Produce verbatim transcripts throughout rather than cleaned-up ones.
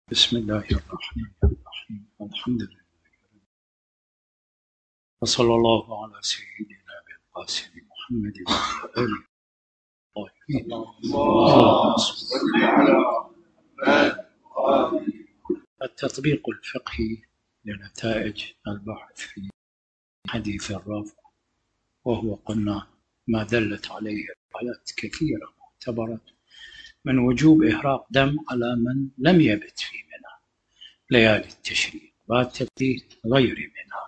بسم الله الرحمن الرحيم. الحمد لله وصلى الله على سيدنا بالقاسم محمد وعلى آله الطاهرين. اللهم صل على التطبيق الفقهي لنتائج البحث في حديث الرافع، وهو قلنا ما دلت عليه روايات كثيرة معتبرة من وجوب إهراق دم على من لم يبت في منى ليالي التشريق، بات في غير منى.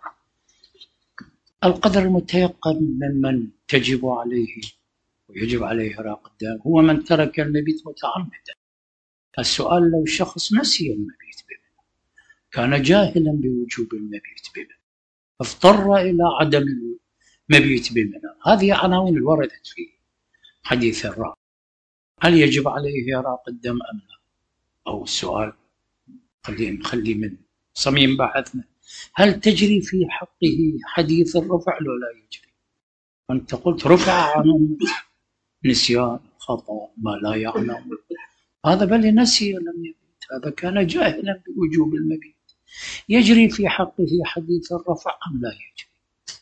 القدر المتيقن ممن تجب عليه ويجب عليه إهراق الدم هو من ترك المبيت متعمدا. السؤال: لو شخص نسي المبيت بمنى، كان جاهلا بوجوب المبيت بمنى، اضطر إلى عدم المبيت بمنى، هذه عناوين وردت في حديث الرافع. هل يجب عليه إهراق الدم أم لا؟ أو السؤال خليه نخلي من صميم بحثنا: هل تجري في حقه حديث الرفع لو لا يجري؟ أنت قلت رفع عنه نسيان، خطأ، ما لا يعلم، هذا بل نسي لم يبيت، هذا كان جاهلا بوجوب المبيت. يجري في حقه حديث الرفع أم لا يجري؟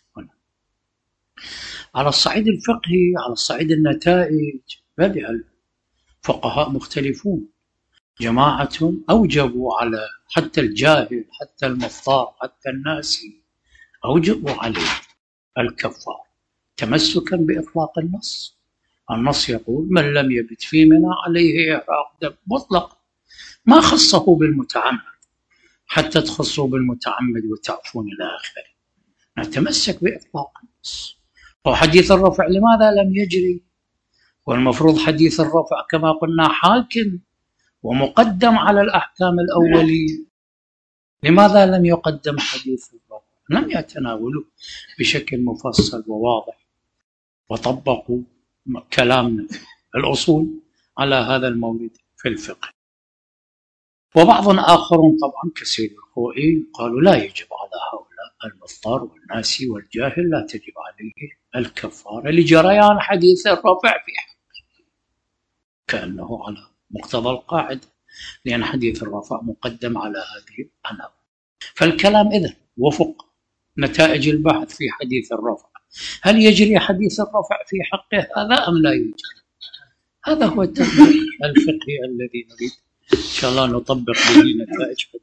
على الصعيد الفقهي، على الصعيد النتائج، بدأ الفقهاء مختلفون. جماعة أوجبوا على حتى الجاهل، حتى المضطر، حتى الناسي، أوجبوا عليه الكفار تمسكا بإطلاق النص. النص يقول: من لم يبت في منى عليه إحراق دم مطلق، ما خصه بالمتعمد حتى تخصوا بالمتعمد وتعفون إلى آخره. نتمسك بإطلاق النص. وحديث الرفع لماذا لم يجري؟ والمفروض حديث الرفع كما قلنا حاكم ومقدم على الأحكام الأولية. لماذا لم يقدم حديث الرفع؟ لم يتناولوا بشكل مفصل وواضح وطبقوا كلامنا الأصول على هذا المورد في الفقه. وبعض آخرون طبعا كسيد الخوئي قالوا: لا يجب على هؤلاء المضطر والناسي والجاهل، لا تجب عليه الكفارة لجريان حديث الرفع في حقه، كأنه على مقتضى القاعدة، لأن حديث الرفع مقدم على هذه العناوين. فالكلام إذن وفق نتائج البحث في حديث الرفع: هل يجري حديث الرفع في حقه هذا أم لا يجري؟ هذا هو التطبيق الفقهي الذي نريد إن شاء الله نطبق به نتائج حديث.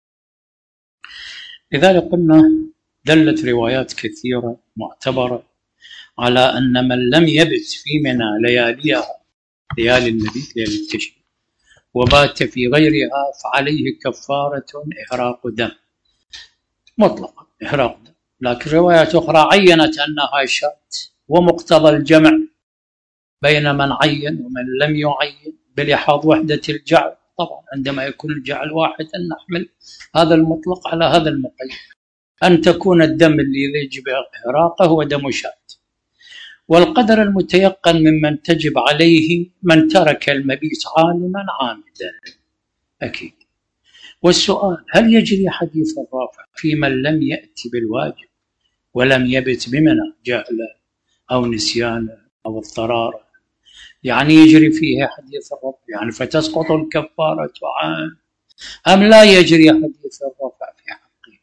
لذلك قلنا دلت روايات كثيرة معتبرة على أن من لم يبت في منى لياليها، ليالي المبيت، ليالي التشريق، وبات في غيرها، فعليه كفارة إحراق دم مطلقا، إحراق دم. لكن روايات أخرى عينت أنها شاة، ومقتضى الجمع بين من عين ومن لم يعين بلحاظ وحدة الجعل. طبعا عندما يكون الجعل واحد أن نحمل هذا المطلق على هذا المقيد، أن تكون الدم اللي يجب إحراقه هو دم شاة. والقدر المتيقن ممن تجب عليه من ترك المبيت عالما عامدا أكيد. والسؤال: هل يجري حديث الرافع في من لم يأتي بالواجب ولم يبت بمنى جهلا أو نسيانا أو اضطرارا؟ يعني يجري فيه حديث الرفع، يعني فتسقط الكفارة عنه، أم لا يجري حديث الرفع في حقه؟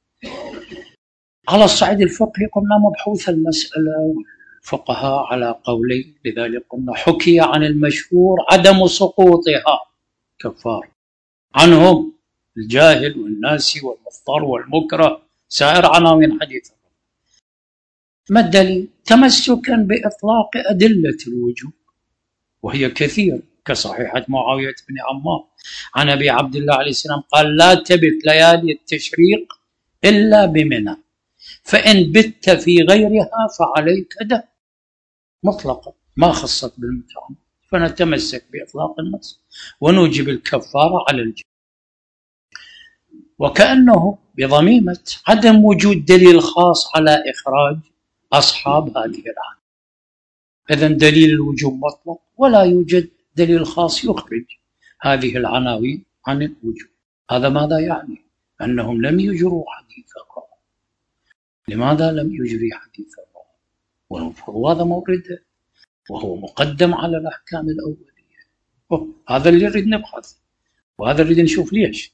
على الصعيد الفقهي قلنا مبحوث المسألة والفقهاء على قولين، لذلك قلنا حكي عن المشهور عدم سقوطها كفار عنهم الجاهل والناسي والمضطر والمكره، سائر عناوين حديث الرفع. ما الدليل؟ تمسكا بإطلاق أدلة الوجوب، وهي كثير، كصحيحة معاوية بن عمار عن أبي عبد الله عليه السلام قال: لا تبت ليالي التشريق إلا بمنى، فإن بت في غيرها فعليك دم مطلقا، ما خصت بالمتعمد. فنتمسك بإطلاق النص ونوجب الكفارة على الجميع، وكأنه بضميمة عدم وجود دليل خاص على إخراج أصحاب هذه العادة. إذن دليل الوجوب مطلق، ولا يوجد دليل خاص يخرج هذه العناوين عن الوجوب. هذا ماذا يعني؟ أنهم لم يجروا حديث الرافع. لماذا لم يجري حديث الرافع؟ والمفروض هذا مورده وهو مقدم على الأحكام الأولية. هذا اللي نريد نبحث. وهذا نريد نشوف ليش.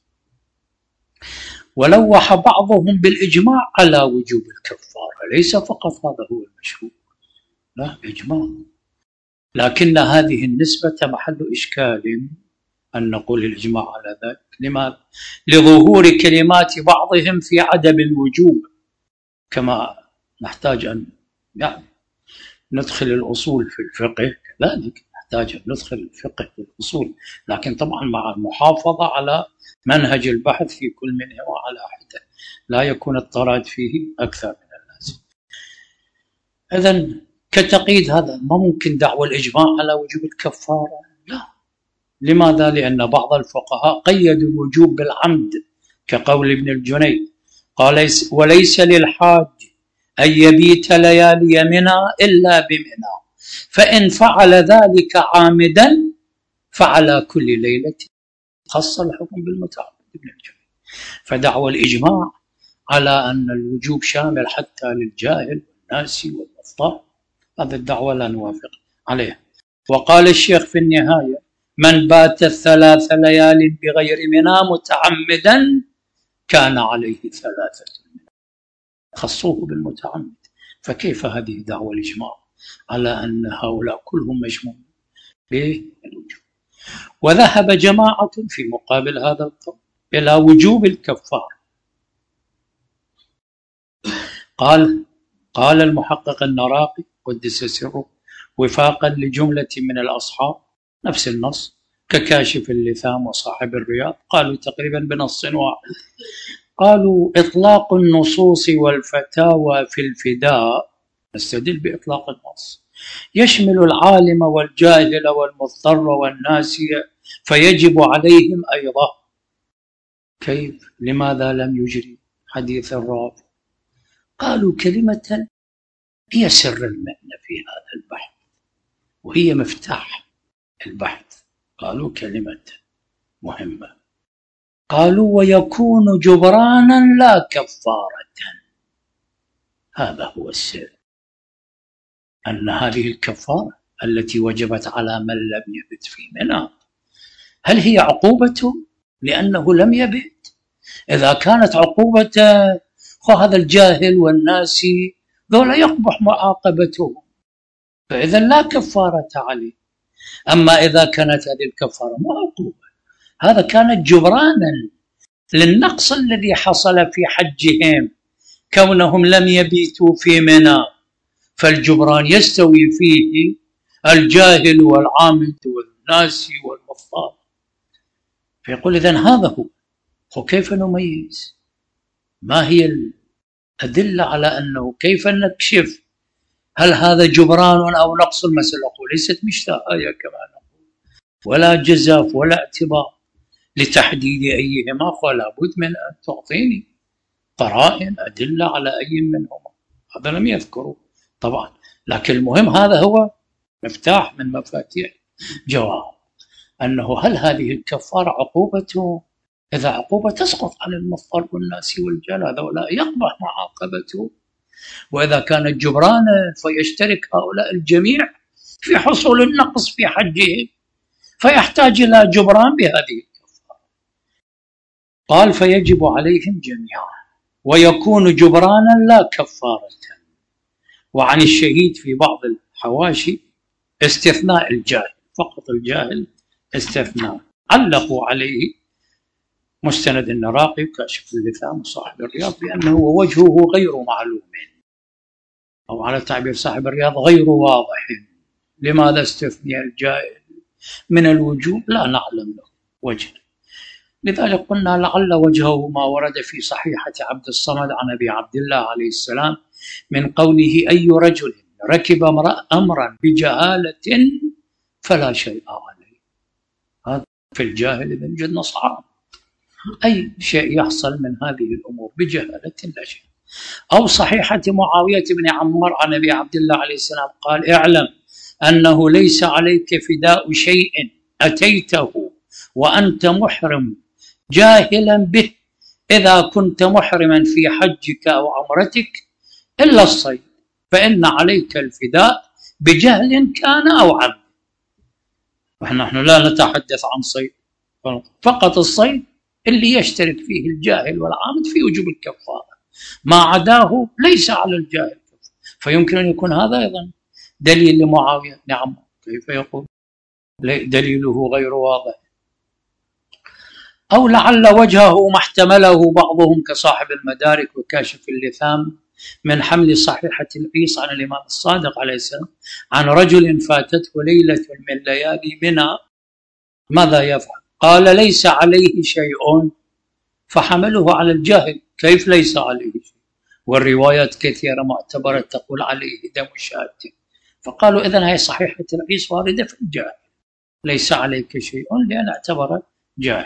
ولوح بعضهم بالإجماع على وجوب الكفارة، ليس فقط هذا هو المشهور، لا، إجماع. لكن هذه النسبة محل إشكال أن نقول الإجماع على ذلك. لماذا؟ لظهور كلمات بعضهم في عدم الوجوب، كما نحتاج أن يعني ندخل الأصول في الفقه، كذلك نحتاج أن ندخل الفقه في الأصول، لكن طبعا مع المحافظة على منهج البحث في كل منهما على حدة، لا يكون الطراد فيه أكثر من اللازم. إذن كتقييد هذا ما ممكن دعوى الإجماع على وجوب الكفارة، لا. لماذا؟ لأن بعض الفقهاء قيدوا الوجوب بالعمد، كقول ابن الجنيد قال: وليس للحاج أن يبيت ليالي منى إلا بمنى، فإن فعل ذلك عامدا فعلى كل ليلة خص الحكم بالمتعمد. ابن الجنيد. فدعوى الإجماع على أن الوجوب شامل حتى للجاهل والناسي والمضطر، هذه الدعوة لا نوافق عليها. وقال الشيخ في النهاية: من بات الثلاث ليال بغير منى متعمدا كان عليه ثلاثة منى، خصوه بالمتعمد. فكيف هذه دعوة الإجماع على أن هؤلاء كلهم مجموعون بالوجوب؟ وذهب جماعة في مقابل هذا القول إلى وجوب الكفارة. قال قال المحقق النراقي قدس سره وفاقا لجملة من الأصحاب، نفس النص ككاشف اللثام وصاحب الرياض، قالوا تقريبا بنص واحد، قالوا: إطلاق النصوص والفتاوى في الفداء، نستدل بإطلاق النص، يشمل العالم والجاهل والمضطر والناسي، فيجب عليهم أيضا. كيف؟ لماذا لم يجري حديث الرافع؟ قالوا كلمة هي سر المعنى في هذا البحث، وهي مفتاح البحث. قالوا كلمة مهمة، قالوا: ويكون جبرانا لا كفارة. هذا هو السر، أن هذه الكفارة التي وجبت على من لم يبت في منى، هل هي عقوبته لأنه لم يبت؟ إذا كانت عقوبته، هذا الجاهل والناسي ذولا يقبح معاقبتهم، فإذا لا كفارة عليه. أما إذا كانت هذه الكفارة مو عقوبة، هذا كانت جبرانا للنقص الذي حصل في حجهم، كونهم لم يبيتوا في منى، فالجبران يستوي فيه الجاهل والعامد والناسي والمضطر. فيقول: إذن هذا هو. وكيف نميز؟ ما هي الأدلة على أنه كيف نكشف هل هذا جبران أو نقص؟ المسألة ليست مشتاقة كما نقول، ولا جزاف ولا اعتبار لتحديد أيهما، ولا بد من أن تعطيني قرائن أدلة على أي منهما. هذا لم يذكره طبعا، لكن المهم هذا هو مفتاح من مفاتيح جواب، أنه هل هذه الكفارة عقوبته؟ إذا عقوبة تسقط عن المضطر والناسي والجاهل، هذا ولا يقبح معاقبته. وإذا كانت جبرانا فيشترك هؤلاء الجميع في حصول النقص في حجهم، فيحتاج إلى جبران بهذه الكفارة. قال: فيجب عليهم جميعا، ويكون جبرانا لا كفارة. وعن الشهيد في بعض الحواشي استثناء الجاهل، فقط الجاهل استثناء. علقوا عليه مستند النراقي وكاشف اللثام وصاحب الرياض بأنه وجهه غير معلوم، أو على تعبير صاحب الرياض غير واضح. لماذا استثنى الجاهل من الوجوب؟ لا نعلم له وجه. لذلك قلنا لعل وجهه ما ورد في صحيحة عبد الصمد عن أبي عبد الله عليه السلام من قوله: أي رجل ركب أمرا بجهالة فلا شيء عليه. هذا في الجاهل إذن جد نصعب، أي شيء يحصل من هذه الأمور بجهالة لا شيء. أو صحيحة معاوية بن عمار عن أبي عبد الله عليه السلام قال: اعلم أنه ليس عليك فداء شيء أتيته وأنت محرم جاهلا به إذا كنت محرما في حجك أو عمرتك إلا الصيد، فإن عليك الفداء بجهل كان أو عمد. ونحن لا نتحدث عن صيد، فقط الصيد اللي يشترك فيه الجاهل والعامد في وجوب الكفارة، ما عداه ليس على الجاهل. فيمكن أن يكون هذا أيضا دليل لمعاوية. نعم، كيف يقول دليله غير واضح؟ أو لعل وجهه ما احتمله بعضهم كصاحب المدارك وكاشف اللثام من حمل صحيحة القيس عن الإمام الصادق عليه السلام عن رجل فاتته ليلة من ليالي منى ماذا يفعل؟ قال ليس عليه شيء، فحمله على الجاهل. كيف ليس عليه شيء؟ والروايات كثيرة معتبرة تقول عليه دم شاة، فقالوا إذن هي صحيحة القيس واردة في الجاهل، ليس عليك شيء لأن اعتبر جاهل.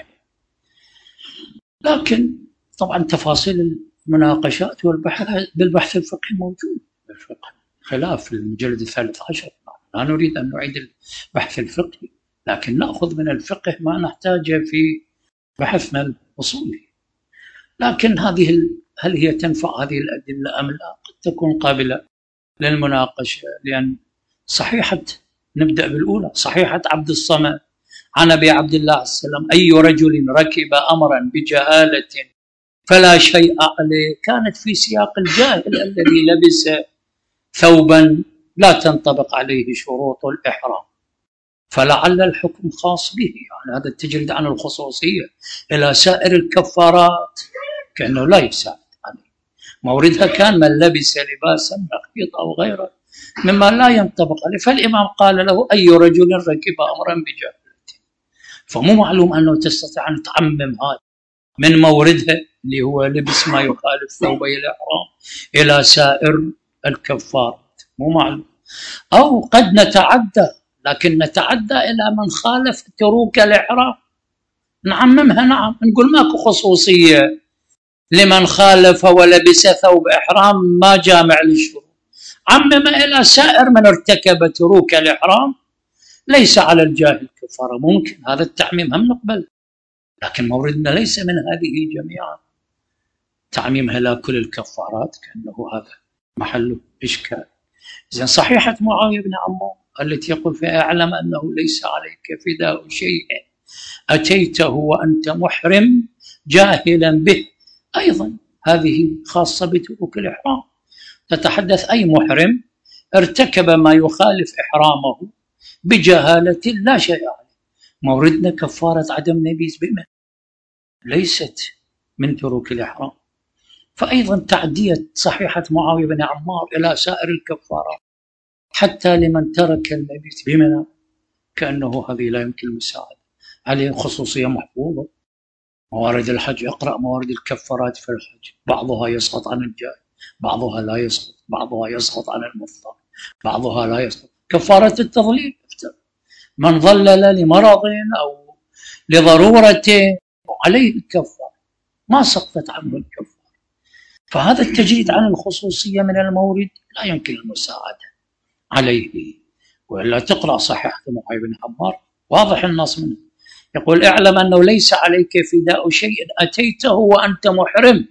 لكن طبعا تفاصيل المناقشات والبحث بالبحث الفقهي موجود بالفقه، خلاف في المجلد الثالث عشر. لا نريد أن نعيد البحث الفقهي، لكن نأخذ من الفقه ما نحتاجه في بحثنا الأصولي. لكن هذه هل هي تنفع هذه الأدلة أم لا؟ قد تكون قابلة للمناقشة، لأن صحيحة، نبدأ بالأولى، صحيحة عبد الصمد عن أبي عبد الله عليه السلام أي رجل ركب أمرا بجهالة فلا شيء عليه، كانت في سياق الجاهل الذي لبس ثوبا لا تنطبق عليه شروط الإحرام، فلعل الحكم خاص به. يعني هذا التجريد عن الخصوصية إلى سائر الكفارات كأنه لا يساعد عليه. موردها كان من لبس لباسا نقيض أو غيره مما لا ينطبق عليه، فالإمام قال له أي رجل ركب أمرا بجهالة، فمو معلوم أنه تستطيع أن تعمم هذا من موردها اللي هو لبس ما يخالف ثوبي الإحرام إلى سائر الكفارات، مو معلوم. أو قد نتعدى، لكن نتعدى إلى من خالف تروك الإحرام، نعممها. نعم، نقول ماكو خصوصية لمن خالف ولبس ثوب إحرام ما جامع للشروط، عمم إلى سائر من ارتكب تروك الإحرام ليس على الجاهل كفارة. ممكن هذا التعميم هم نقبل، لكن موردنا ليس من هذه جميعا، تعميمها لا كل الكفارات كأنه هذا محل إشكال. إذن صحيحة معاوية بن عمار التي يقول فيها اعلم أنه ليس عليك فداء شيء أتيته وأنت محرم جاهلا به، أيضا هذه خاصة بتروك الإحرام، تتحدث أي محرم ارتكب ما يخالف إحرامه بجهالة لا شيء عليه. موردنا كفارة عدم نبيذ بمن، ليست من تروك الإحرام. فأيضا تعدية صحيحة معاوية بن عمار إلى سائر الكفارات حتى لمن ترك المبيت بمنى كأنه هذه لا يمكن المساعدة عليه، خصوصية محفوظة. موارد الحج، اقرأ موارد الكفارات في الحج، بعضها يسقط عن الجاهل، بعضها لا يسقط، بعضها يسقط عن المفطر، بعضها لا يسقط. كفارة التضليل، من ضلل لمرض أو لضرورة عليه الكفارة، ما سقطت عنه الكفارة. فهذا التجريد عن الخصوصية من المورد لا يمكن المساعدة عليه. وإلا تقرأ صحيحة معاوية بن عمار واضح النص منه، يقول اعلم أنه ليس عليك فداء شيء أتيته وأنت محرم.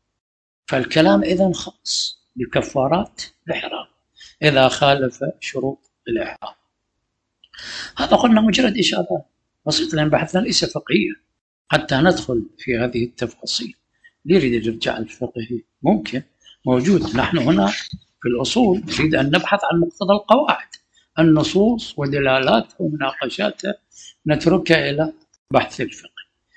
فالكلام إذن خاص بكفارات الإحرام إذا خالف شروط الإحرام. هذا قلنا مجرد إشارات بسيطة، لأن بحثنا ليس فقهيا حتى ندخل في هذه التفاصيل. يريد يرجع الفقهي ممكن موجود. نحن هنا في الأصول نريد أن نبحث عن مقتضى القواعد، النصوص ودلالاتها ومناقشاتها نتركها إلى بحث الفقه.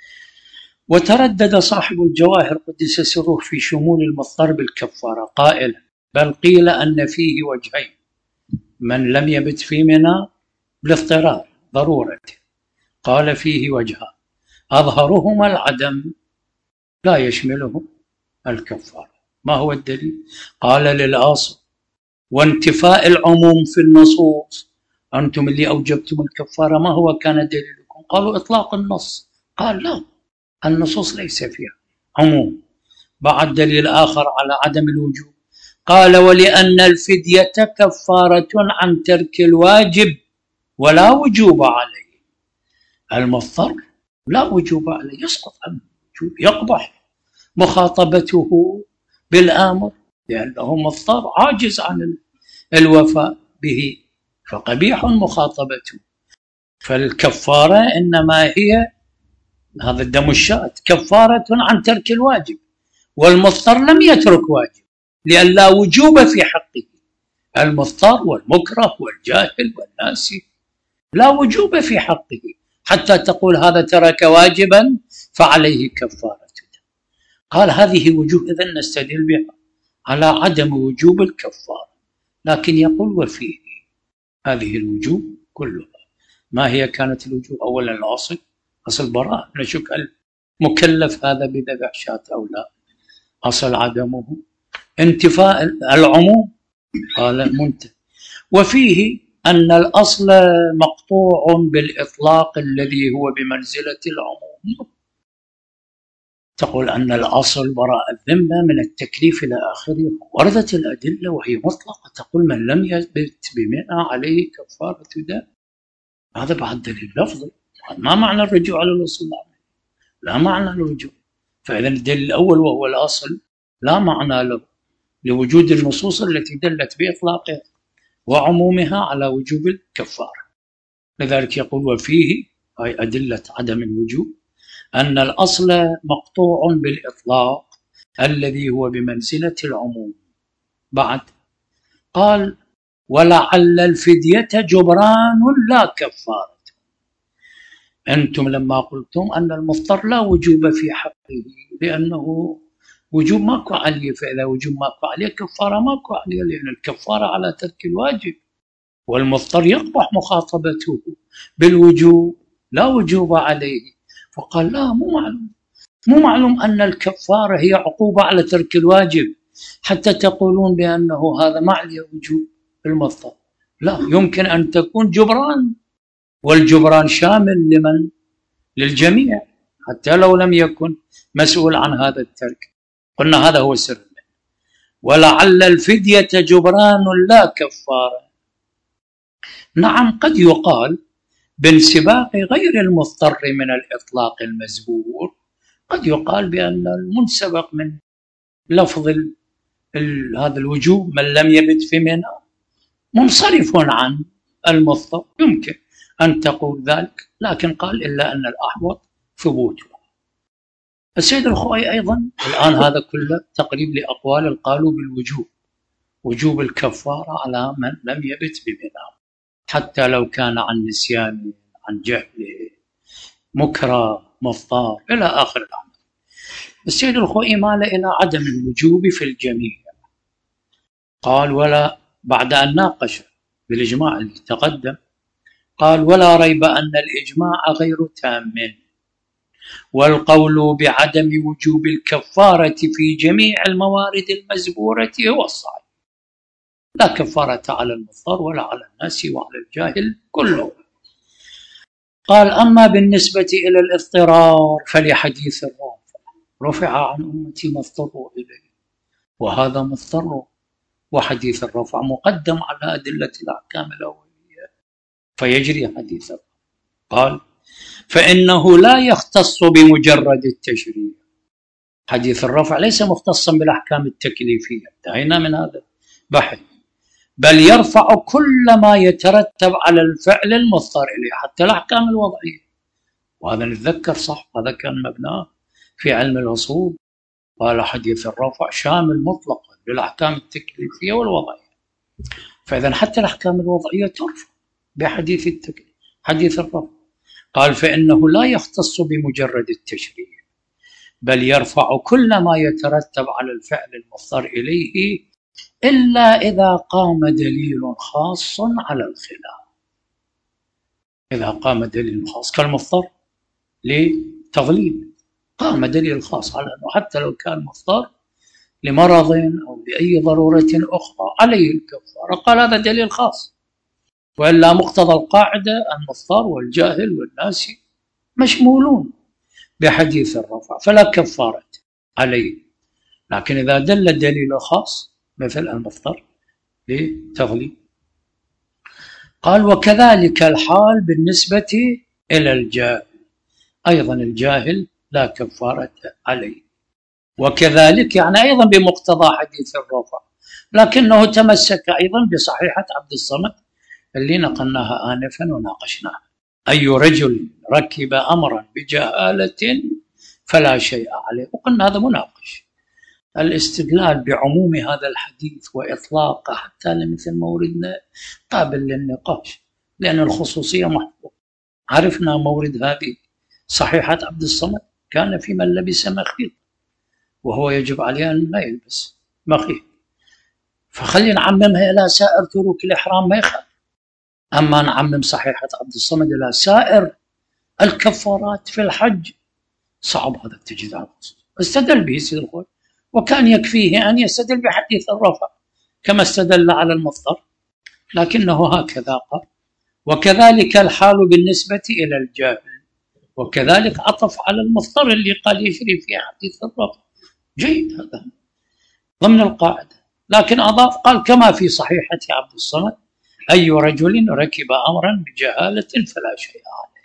وتردد صاحب الجواهر قدس سره في شمول المضطر بالكفارة قائلا بل قيل أن فيه وجهين، من لم يبت في منى بالاضطرار ضرورة قال فيه وجهان أظهرهما العدم لا يشمله الكفارة. ما هو الدليل؟ قال للأصل وانتفاء العموم في النصوص، أنتم اللي أوجبتم الكفارة ما هو كان دليلكم؟ قالوا إطلاق النص. قال لا، النصوص ليس فيها عموم. بعد دليل آخر على عدم الوجوب، قال ولأن الفدية كفارة عن ترك الواجب ولا وجوب عليه. المضطر لا وجوب عليه، يسقط عنه الوجوب، يقبح مخاطبته بالآمر لأنه مضطر عاجز عن الوفاء به، فقبيح مخاطبته. فالكفارة إنما هي هذا الدم الشاة كفارة عن ترك الواجب، والمضطر لم يترك واجب لأن لا وجوب في حقه. المضطر والمكره والجاهل والناسي لا وجوب في حقه حتى تقول هذا ترك واجبا فعليه كفارة. قال هذه وجوه إذن نستدل بها على عدم وجوب الكفارة، لكن يقول وفيه هذه الوجوه كلها. ما هي كانت الوجوه؟ أولا الأصل، أصل براءة، نشك المكلف هذا بذبح شاة أو لا، أصل عدمه. انتفاء العموم، قال منتهى. وفيه أن الأصل مقطوع بالإطلاق الذي هو بمنزلة العموم. تقول أن الأصل براء الذمة من التكليف إلى آخره، وردت الأدلة وهي مطلقة تقول من لم يثبت بمئة عليه كفارة دم. هذا بعد دليل لفظي، ما معنى الرجوع على الأصل؟ لا معنى الرجوع. فإذا الدليل الأول وهو الأصل لا معنى له لوجود النصوص التي دلت بإطلاقها وعمومها على وجوب الكفارة. لذلك يقول وفيه أي أدلة عدم الوجوب أن الأصل مقطوع بالإطلاق الذي هو بمنزلة العموم. بعد قال ولعل الفدية جبران لا كفارة. أنتم لما قلتم أن المضطر لا وجوب في حقه لأنه وجوب ماكو عليه، فإذا وجوب ماكو عليه كفارة ماكو عليه، لأن الكفارة على ترك الواجب، والمضطر يقبح مخاطبته بالوجوب لا وجوب عليه. فقال لا، مو معلوم مو معلوم أن الكفارة هي عقوبة على ترك الواجب حتى تقولون بأنه هذا ما عليه وجوب المضطر. لا، يمكن أن تكون جبران، والجبران شامل لمن؟ للجميع حتى لو لم يكن مسؤول عن هذا الترك. قلنا هذا هو السر. ولعل الفدية جبران لا كفارة. نعم، قد يقال بانسباق غير المضطر من الإطلاق المزبور، قد يقال بأن المنسبق من لفظ ال ال هذا الوجوب من لم يبت في منى منصرف عن المضطر، يمكن أن تقول ذلك، لكن قال إلا أن الأحوط ثبوته. السيد الخوئي أيضا الآن هذا كله تقريب لأقوال قالوا بالوجوب، وجوب الكفارة على من لم يبت بمنى حتى لو كان عن نسيان، عن جهل، مكره، مضطر إلى آخر الأمر. السيد الخوئي مال إلى عدم الوجوب في الجميع. قال ولا بعد أن ناقش بالإجماع اللي تقدم، قال ولا ريب أن الإجماع غير تام، والقول بعدم وجوب الكفارة في جميع الموارد المزبورة هو الصحيح. لا كفارة على المضطر ولا على الناس وعلى الجاهل كله. قال أما بالنسبة إلى الاضطرار فلحديث الرافع رفع عن أمتي ما اضطروا إليه، وهذا مضطر، وحديث الرفع مقدم على أدلة الأحكام الأولية فيجري حديث الرفع. قال فإنه لا يختص بمجرد التشريع. حديث الرفع ليس مختصا بالأحكام التكليفية، انتهينا من هذا بحث، بل يرفع كل ما يترتب على الفعل المضطر إليه حتى الأحكام الوضعية. وهذا نتذكر صح، هذا كان مبناه في علم الأصول. قال حديث الرفع شامل مطلقا للأحكام التكليفية والوضعية، فإذا حتى الأحكام الوضعية ترفع بحديث التكليف حديث الرفع. قال فإنه لا يختص بمجرد التشريع، بل يرفع كل ما يترتب على الفعل المضطر إليه إلا إذا قام دليل خاص على الخلاف. إذا قام دليل خاص كالمضطر لتغليب، قام دليل خاص على أنه حتى لو كان مضطر لمرض أو لأي ضرورة أخرى عليه الكفارة، قال هذا دليل خاص، وإلا مقتضى القاعدة المضطر والجاهل والناسي مشمولون بحديث الرفع فلا كفارة عليه. لكن إذا دل الدليل خاص مثل المضطر لتغليب. قال وكذلك الحال بالنسبة إلى الجاهل، أيضا الجاهل لا كفارة عليه، وكذلك يعني أيضا بمقتضى حديث الرفع، لكنه تمسك أيضا بصحيحة عبد الصمد اللي نقلناها آنفا وناقشناها. أي رجل ركب أمرا بجهالة فلا شيء عليه. وقلنا هذا مناقش. الاستدلال بعموم هذا الحديث وإطلاقه حتى لمثل موردنا قابل للنقاش، لأن الخصوصية محفوظة. عرفنا مورد هذه صحيحة عبد الصمد كان في من لبس مخيط، وهو يجب عليه أن لا يلبس مخيط، فخلينا نعممها إلى سائر تروك الإحرام ما يخالف. أما نعمم صحيحة عبد الصمد إلى سائر الكفارات في الحج صعب هذا التجديد على الخصوص. استدل به سيد الخوي، وكان يكفيه أن يستدل بحديث الرفع كما استدل على المضطر، لكنه هكذا قال. وكذلك الحال بالنسبة إلى الجاهل، وكذلك عطف على المضطر اللي قال يجري في حديث الرفع. جيد، هذا ضمن القاعدة، لكن أضاف قال كما في صحيحة عبد الصمد أي رجل ركب أمرا بجهالة فلا شيء عليه.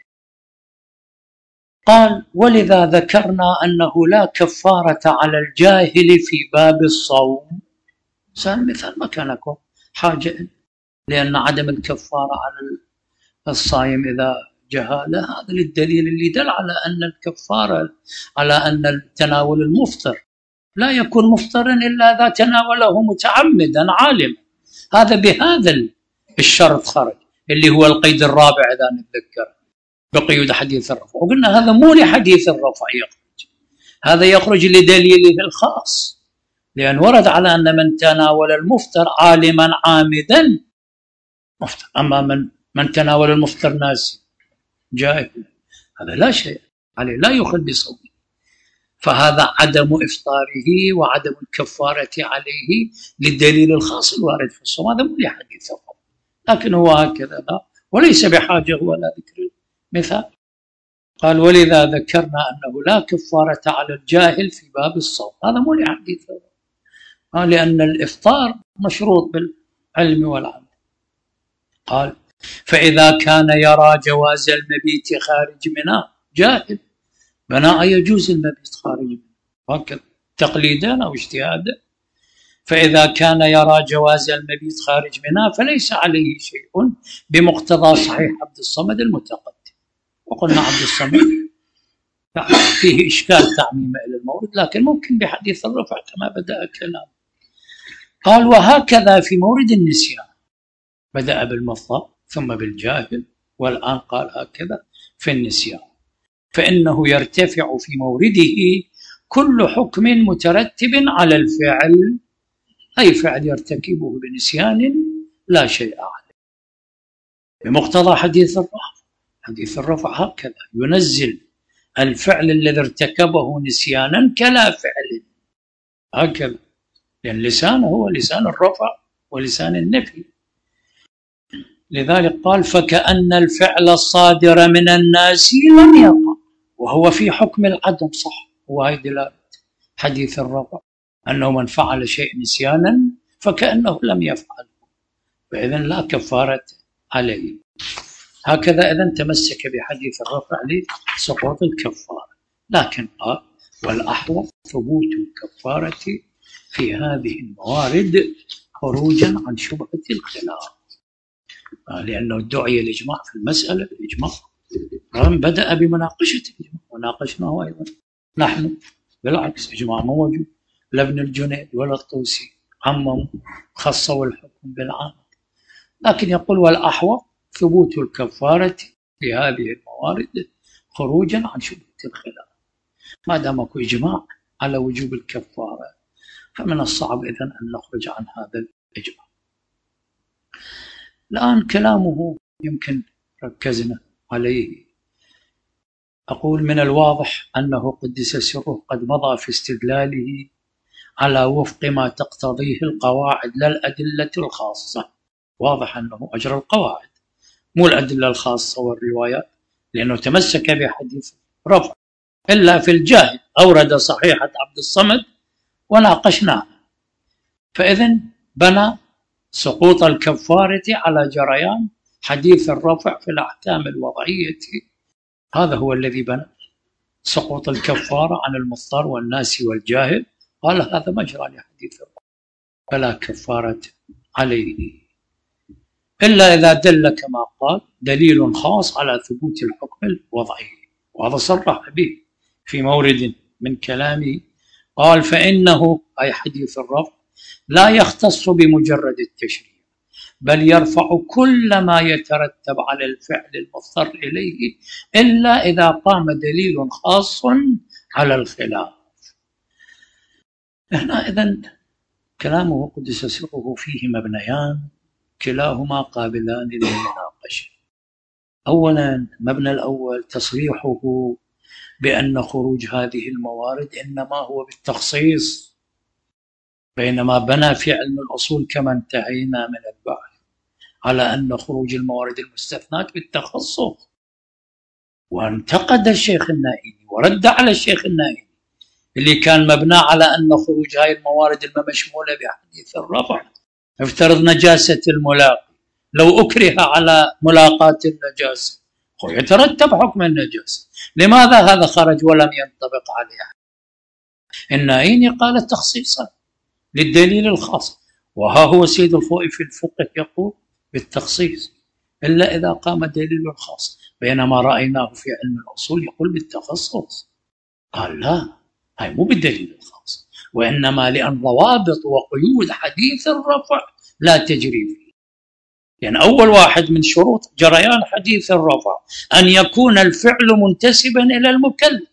قال ولذا ذكرنا أنه لا كفارة على الجاهل في باب الصوم. سأل مثال ما كان لكم حاجة، لأن عدم الكفارة على الصائم إذا جهالة هذا للدليل اللي دل على أن الكفارة على أن تناول المفطر لا يكون مفطرا إلا إذا تناوله متعمدا عالما. هذا بهذا الشرط خرج، اللي هو القيد الرابع إذا نتذكر بقيود حديث الرفع. وقلنا هذا مو لحديث الرفع يخرج، هذا يخرج لدليله الخاص، لأن ورد على أن من تناول المفطر عالما عامدا مفطر، أما من من تناول المفطر ناسي جاهل هذا لا شيء عليه، لا يخل بصومه. فهذا عدم إفطاره وعدم الكفارة عليه للدليل الخاص الوارد في الصوم، هذا مو لحديث الرفع، لكن هو هكذا وليس بحاجة ولا ذكر مثال. قال ولذا ذكرنا أنه لا كفارة على الجاهل في باب الصوم، هذا مو لحديث الرفع، لأن الإفطار مشروط بالعلم والعمل. قال فإذا كان يرى جواز المبيت خارج منى جاهل، بناء يجوز المبيت خارج منى هكذا تقليدا أو اجتهادا. فإذا كان يرى جواز المبيت خارج منى فليس عليه شيء بمقتضى صحيح عبد الصمد المتقدم. وقلنا عبد الصمد فيه إشكال تعميم إلى المورد، لكن ممكن بحديث الرفع كما بدأ كلام. قال وهكذا في مورد النسيان، بدأ بالمفضى ثم بالجاهل، والآن قال هكذا في النسيان، فإنه يرتفع في مورده كل حكم مترتب على الفعل، أي فعل يرتكبه بنسيان لا شيء عليه بمقتضى حديث الرفع. حديث الرفع هكذا ينزل الفعل الذي ارتكبه نسيانا كلا فعل هكذا، لأن لسانه هو لسان الرفع ولسان النفي. لذلك قال فكأن الفعل الصادر من الناس لم يقع، وهو في حكم العدم. صح، وهي دلالة حديث الرفع أنه من فعل شيء نسيانا فكأنه لم يفعل، فإذن لا كفارة عليه. هكذا إذن تمسك بحديث الرفع لسقوط الكفارة، لكن قال والأحوط ثبوت الكفارة في هذه الموارد خروجا عن شبهة الخلاف، لأنه دعي الإجماع في المسألة بالإجماع، بدأ بمناقشة الإجماع وناقشناه أيضا نحن، بالعكس إجماع موجود، لا ابن الجنيد ولا الطوسي عمم خصوا الحكم بالعام، لكن يقول والأحوط ثبوت الكفارة في هذه الموارد خروجا عن شبهة الخلاف. ما دام اكو إجماع على وجوب الكفارة فمن الصعب إذن أن نخرج عن هذا الإجماع. الآن كلامه يمكن ركزنا عليه. أقول من الواضح أنه قدس سره قد مضى في استدلاله على وفق ما تقتضيه القواعد لا الأدلة الخاصة. واضح أنه أجرى القواعد مو الأدلة الخاصة والروايات، لأنه تمسك بحديث رفع إلا في الجاهل أورد صحيحة عبد الصمد وناقشناه، فإذن بنى سقوط الكفارة على جريان حديث الرفع في الأحكام الوضعية، هذا هو الذي بنى سقوط الكفارة عن المضطر والناس والجاهل، قال هذا مجرى لحديث الرفع فلا كفارة عليه. إلا إذا دل كما قال دليل خاص على ثبوت الحكم الوضعي، وهذا صرح به في مورد من كلامه، قال فإنه أي حديث الرفع لا يختص بمجرد التشريع، بل يرفع كل ما يترتب على الفعل المضطر إليه إلا إذا قام دليل خاص على الخلاف. هنا إذن كلامه قدس سره فيه مبنيان كلاهما قابلان للمناقشة. أولا، المبنى الأول تصريحه بأن خروج هذه الموارد إنما هو بالتخصيص، بينما بنى في علم الأصول كما انتهينا من البحث على أن خروج الموارد المستثنات بالتخصص. وانتقد الشيخ النائيني ورد على الشيخ النائيني اللي كان مبنى على أن خروج هاي الموارد المشمولة بحديث الرفع افترض نجاسة الملاقي، لو أكره على ملاقاة النجاسة يترتب حكم النجاسة، لماذا هذا خرج ولم ينطبق عليه؟ النائيني قال تخصيصا للدليل الخاص، وها هو سيد الخوئي في الفقه يقول بالتخصيص إلا إذا قام دليل خاص، بينما رأيناه في علم الأصول يقول بالتخصص. قال لا، هاي مو بالدليل الخاص، وإنما لأن ضوابط وقيود حديث الرفع لا تجري فيه. لأن يعني أول واحد من شروط جريان حديث الرفع أن يكون الفعل منتسبا إلى المكلف،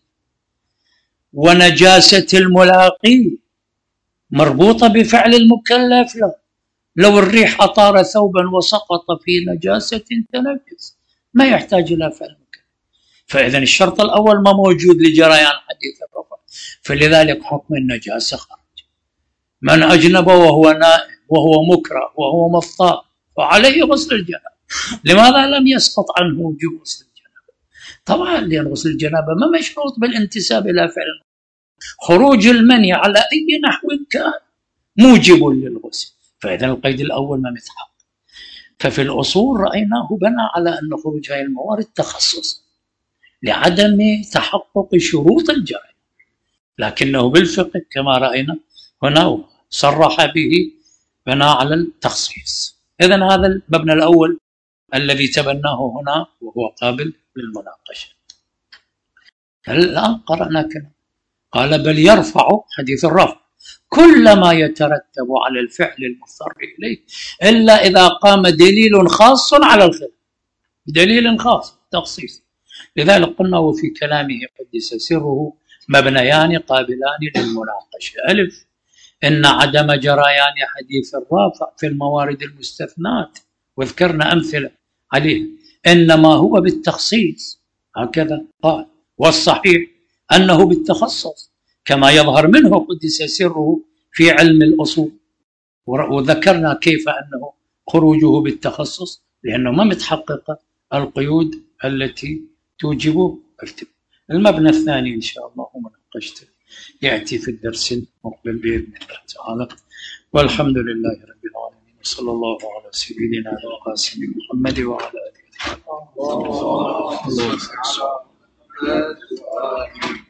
ونجاسة الملاقي مربوطة بفعل المكلف. لا، لو الريح أطار ثوبا وسقط في نجاسة تنجس ما يحتاج إلى فعل المكلف، فإذا الشرط الأول ما موجود لجريان حديث الرفع، فلذلك حكم النجاسة خرج. من أجنب وهو نائم وهو مكره وهو مفطار فعليه غسل الجنابة. لماذا لم يسقط عنه وجوب غسل الجنابة؟ طبعا لأن غسل الجنابة ما مشروط بالانتساب إلى فعل. خروج المني على أي نحو كان موجب للغسل، فإذا القيد الأول ما متحقق. ففي الأصول رأيناه بنى على أن خروج هذه الموارد تخصص لعدم تحقق شروط الجري، لكنه بالفقه كما رأينا هنا صرح به بنى على التخصيص. إذن هذا المبنى الأول الذي تبناه هنا وهو قابل للمناقشة. الآن قرأنا كلام قال بل يرفع حديث الرفع كل ما يترتب على الفعل المضطر إليه إلا إذا قام دليل خاص على الخلاف، دليل خاص تخصيص. لذلك قلنا وفي كلامه قدس سره مبنيان قابلان للمناقشة. ألف، إن عدم جريان حديث الرافع في الموارد المستثنات، وذكرنا أمثلة عليه، إنما هو بالتخصيص، هكذا قال، والصحيح أنه بالتخصص كما يظهر منه قدس سره في علم الأصول، وذكرنا كيف أنه خروجه بالتخصص لأنه ما متحققة القيود التي توجب ارتباط. المبنى الثاني إن شاء الله مناقشته يأتي في الدرس المقبل بإذن الله تعالى، والحمد لله رب العالمين، وصلى الله على سيدنا القاسم محمد وعلى آله وصحبه.